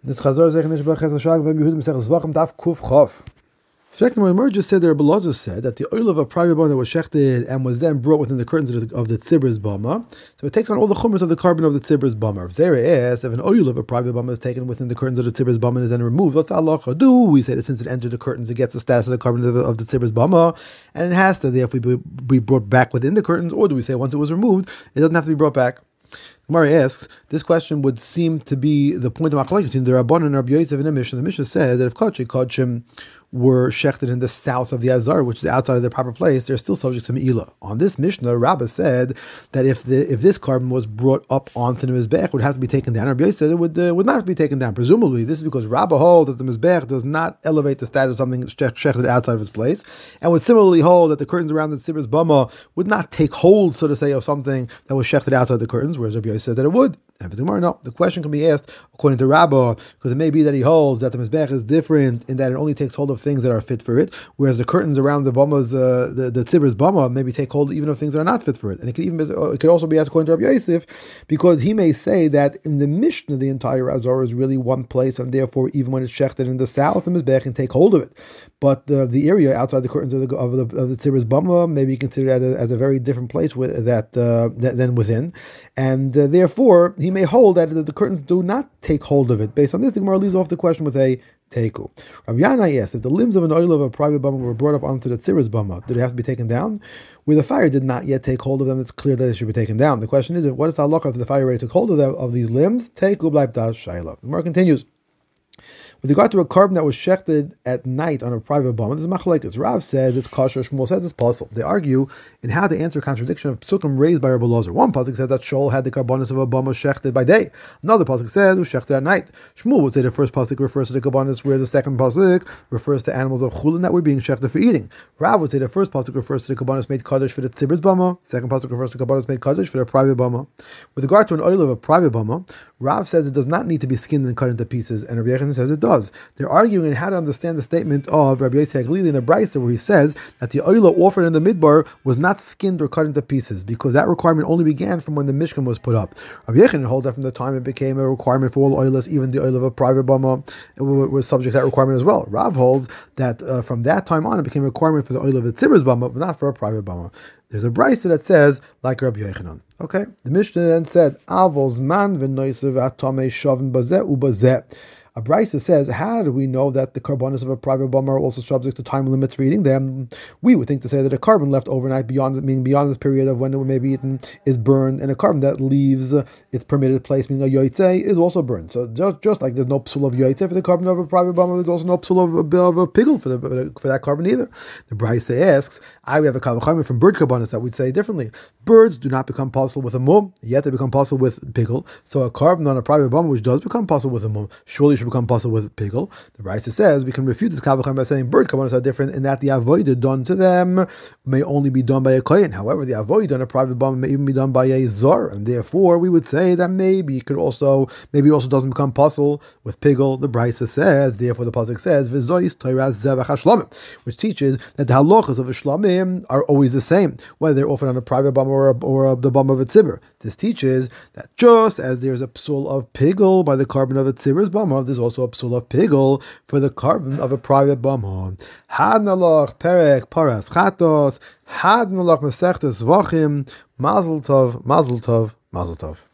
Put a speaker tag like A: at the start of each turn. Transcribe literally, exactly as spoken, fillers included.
A: This Chazor Zech Nishbach Ches Nashag Vem Yehudim Sech Zvachim Daf Kuf Chof. In fact, the Gemara just said there, Belazar said that the oil of a private bama that was shechted and was then brought within the curtains of the, of the tzibris bama, so it takes on all the chumras of the carbon of the tzibris bama. Zera is, if an oil of a private bama is taken within the curtains of the tzibris bama and is then removed, what's the halacha do? We say that since it entered the curtains, it gets the status of the carbon of the, of the tzibris bama, and it has to therefore be, be brought back within the curtains, or do we say once it was removed, it doesn't have to be brought back? Gemara asks, this question would seem to be the point of machlokes between the Rabbanan and Rabbi Yosef in the Mishnah. The Mishnah says that if Kodshei Kodshim were shechted in the south of the Azar, which is outside of their proper place, they're still subject to Me'ilah. On this Mishnah, Rabbah said that if the if this carbon was brought up onto the Mizbech, it would have to be taken down. Rabbi Yosef said it would, uh, would not have to be taken down. Presumably, this is because Rabbah holds that the Mizbech does not elevate the status of something shechted outside of its place, and would similarly hold that the curtains around the Tzibris Bama would not take hold, so to say, of something that was shechted outside the curtains, whereas Rabbi Yosef said that it would. And for the Gemara, no. The question can be asked according to Rabbah, because it may be that he holds that the Mizbech is different in that it only takes hold of things that are fit for it, whereas the curtains around the Bama's, uh, the, the Tzibris Bama, maybe take hold even of things that are not fit for it. And it could even be, it could also be asked according to Rabbi Yosef, because he may say that in the Mishnah, the entire Azor is really one place, and therefore even when it's shechted in the south, the Mizbech can take hold of it. But the, the area outside the curtains of the of the, of the Tzibris Bama may be considered as a, as a very different place with that, uh, that than within, and uh, therefore he may hold that the curtains do not take hold of it. Based on this, the Gemara leaves off the question with a teiku. Rabbi Yana asks, if the limbs of an oil of a private bama were brought up onto the Tzibris Bama, did it have to be taken down? Where the fire did not yet take hold of them, it's clear that it should be taken down. The question is, what is the halacha if the fire already took hold of them, of these limbs? Teiku b'leib das shayla. The Gemara continues. With regard to a carbon that was shechted at night on a private bama, this is machlokes. Rav says it's kosher, Shmuel says it's possible. They argue in how to answer a contradiction of psukim raised by Rabbi Elazar. One pasuk says that Shaul had the karbonis of a bama shechted by day. Another pasuk says it was shechted at night. Shmuel would say the first pasuk refers to the karbonis, whereas the second pasuk refers to animals of chulin that were being shechted for eating. Rav would say the first pasuk refers to the karbonis made kaddish for the tzibris bama. Second pasuk refers to the karbonis made kaddish for the private bama. With regard to an oil of a private bama, Rav says it does not need to be skinned and cut into pieces, and Rabbi Yechon says it does. They're arguing in how to understand the statement of Rabbi Yosef Haglili in a brayso where he says that the oil offered in the midbar was not skinned or cut into pieces, because that requirement only began from when the Mishkan was put up. Rabbi Yechon holds that from the time it became a requirement for all oilers, even the oil of a private bama was subject to that requirement as well. Rav holds that uh, from that time on it became a requirement for the oil of a tzibris bama, but not for a private bama. There's a brayso that says like Rabbi Yochanan. Okay, the Mishnah then said, "Avol zman v'noisev atamei shavin bazeh ubazeh." A brayso says, how do we know that the carbonis of a private bama are also subject to time limits for eating them? We would think to say that a carbon left overnight, beyond meaning beyond this period of when it may be eaten, is burned, and a carbon that leaves its permitted place, meaning a yoytze, is also burned. So just, just like there's no psul of yoytze for the carbon of a private bama, there's also no psul of, of a pigel for, the, for that carbon either. The brayso asks, I we have a kavachayim from bird carbonis that we'd say differently. Birds do not become possible with a mum, yet they become possible with pigel. So a carbon on a private bama which does become possible with a mum, surely should become possible with pigel. The Raisa says we can refute this kavachayim by saying bird carbonis are different in that the avodah done to them may only be done by a kohen. However, the avodah on a private bama may even be done by a zar, and therefore we would say that maybe it could also maybe it also doesn't become possible with pigel. The Raisa says, therefore the pasuk says v'zois toiras zevach hashlamim, which teaches that the halachas of a shlamim are always the same, whether they're offered on a private bama or, a, or a, the bama of a tzibur. This teaches that just as there's a psul of pigel by the carbon of a tzibbur's bama, there's also a psul of pigel for the carbon of a private bama. Had nalach perek paras chatos, had nalach mesechtes vachim, mazel tov, mazel tov, mazel tov.